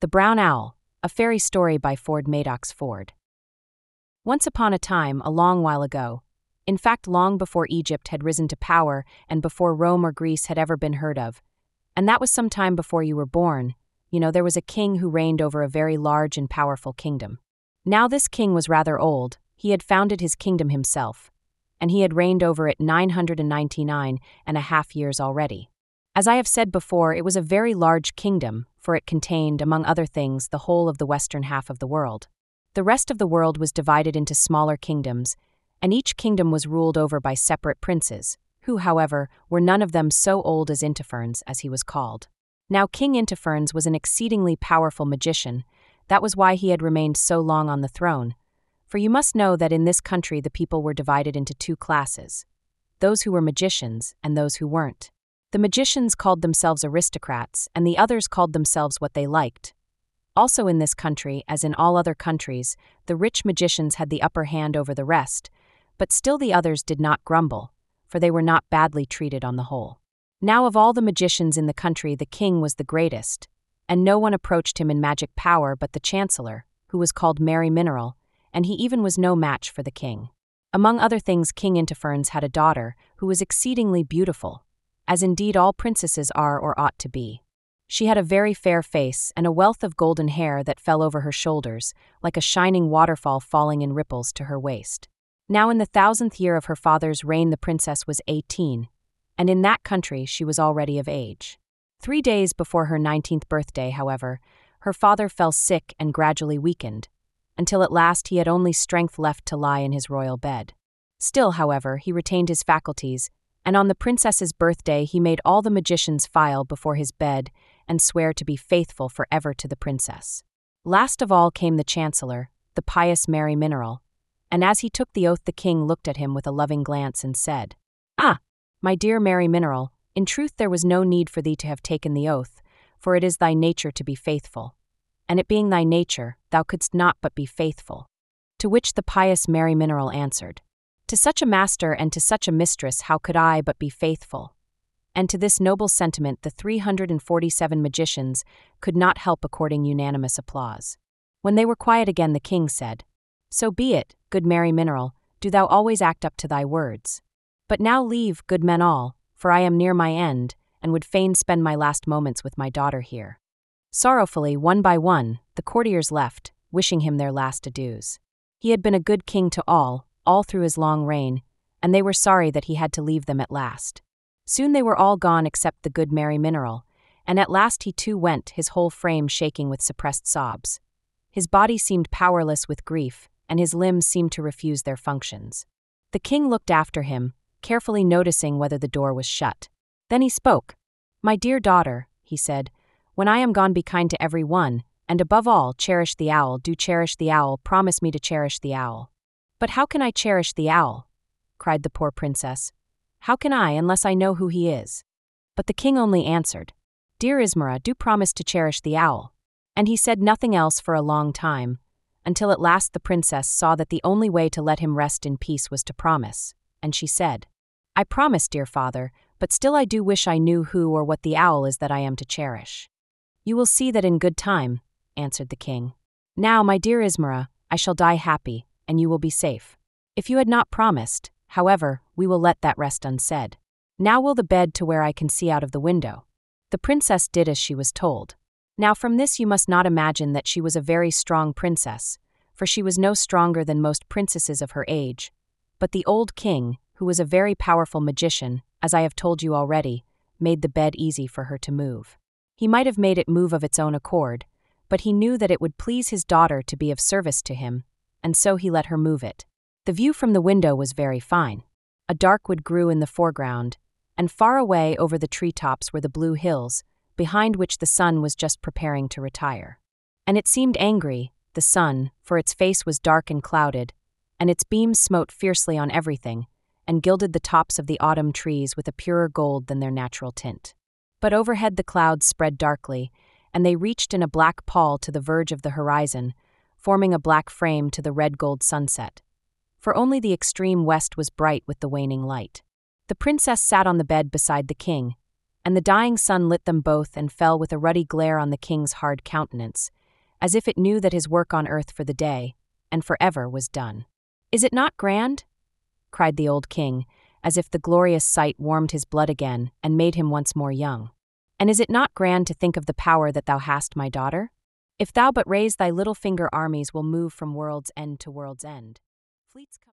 The Brown Owl, a fairy story by Ford Madox Ford. Once upon a time, a long while ago, in fact long before Egypt had risen to power and before Rome or Greece had ever been heard of, and that was some time before you were born, there was a king who reigned over a very large and powerful kingdom. Now this king was rather old. He had founded his kingdom himself, and he had reigned over it 999 and a half years already. As I have said before, it was a very large kingdom, for it contained, among other things, the whole of the western half of the world. The rest of the world was divided into smaller kingdoms, and each kingdom was ruled over by separate princes, who, however, were none of them so old as Intiphernes, as he was called. Now King Intiphernes was an exceedingly powerful magician. That was why he had remained so long on the throne. For you must know that in this country the people were divided into two classes, those who were magicians and those who weren't. The magicians called themselves aristocrats, and the others called themselves what they liked. Also in this country, as in all other countries, the rich magicians had the upper hand over the rest, but still the others did not grumble, for they were not badly treated on the whole. Now of all the magicians in the country the king was the greatest, and no one approached him in magic power but the chancellor, who was called Merry Mineral, and he even was no match for the king. Among other things, King Intiphernes had a daughter who was exceedingly beautiful, as indeed all princesses are or ought to be. She had a very fair face and a wealth of golden hair that fell over her shoulders, like a shining waterfall falling in ripples to her waist. Now in the 1000th year of her father's reign the princess was 18, and in that country she was already of age. 3 days before her 19th birthday, however, her father fell sick and gradually weakened, until at last he had only strength left to lie in his royal bed. Still, however, he retained his faculties, and on the princess's birthday he made all the magicians file before his bed and swear to be faithful forever to the princess. Last of all came the chancellor, the pious Merry Mineral, and as he took the oath the king looked at him with a loving glance and said, "Ah, my dear Merry Mineral, in truth there was no need for thee to have taken the oath, for it is thy nature to be faithful. And it being thy nature, thou couldst not but be faithful." To which the pious Merry Mineral answered, "To such a master and to such a mistress how could I but be faithful?" And to this noble sentiment the 347 magicians could not help according unanimous applause. When they were quiet again the king said, "So be it, good Merry Mineral, do thou always act up to thy words. But now leave, good men all, for I am near my end, and would fain spend my last moments with my daughter here." Sorrowfully, one by one, the courtiers left, wishing him their last adieus. He had been a good king to all through his long reign, and they were sorry that he had to leave them at last. Soon they were all gone except the good Merry Mineral, and at last he too went, his whole frame shaking with suppressed sobs. His body seemed powerless with grief, and his limbs seemed to refuse their functions. The king looked after him, carefully noticing whether the door was shut. Then he spoke. "My dear daughter," he said, "when I am gone be kind to every one, and above all cherish the owl, do cherish the owl, promise me to cherish the owl." "But how can I cherish the owl?" cried the poor princess. "How can I unless I know who he is?" But the king only answered, "Dear Ismara, do promise to cherish the owl." And he said nothing else for a long time, until at last the princess saw that the only way to let him rest in peace was to promise, and she said, "I promise, dear father, but still I do wish I knew who or what the owl is that I am to cherish." "You will see that in good time," answered the king. "Now, my dear Ismara, I shall die happy, and you will be safe. If you had not promised, however, we will let that rest unsaid. Now will the bed to where I can see out of the window." The princess did as she was told. Now from this you must not imagine that she was a very strong princess, for she was no stronger than most princesses of her age. But the old king, who was a very powerful magician, as I have told you already, made the bed easy for her to move. He might have made it move of its own accord, but he knew that it would please his daughter to be of service to him, and so he let her move it. The view from the window was very fine. A dark wood grew in the foreground, and far away over the treetops were the blue hills, behind which the sun was just preparing to retire. And it seemed angry, the sun, for its face was dark and clouded, and its beams smote fiercely on everything, and gilded the tops of the autumn trees with a purer gold than their natural tint. But overhead the clouds spread darkly, and they reached in a black pall to the verge of the horizon, forming a black frame to the red-gold sunset. For only the extreme west was bright with the waning light. The princess sat on the bed beside the king, and the dying sun lit them both and fell with a ruddy glare on the king's hard countenance, as if it knew that his work on earth for the day, and forever, was done. "Is it not grand?" cried the old king, as if the glorious sight warmed his blood again and made him once more young. "And is it not grand to think of the power that thou hast, my daughter? If thou but raise thy little finger, armies will move from world's end to world's end. Fleets come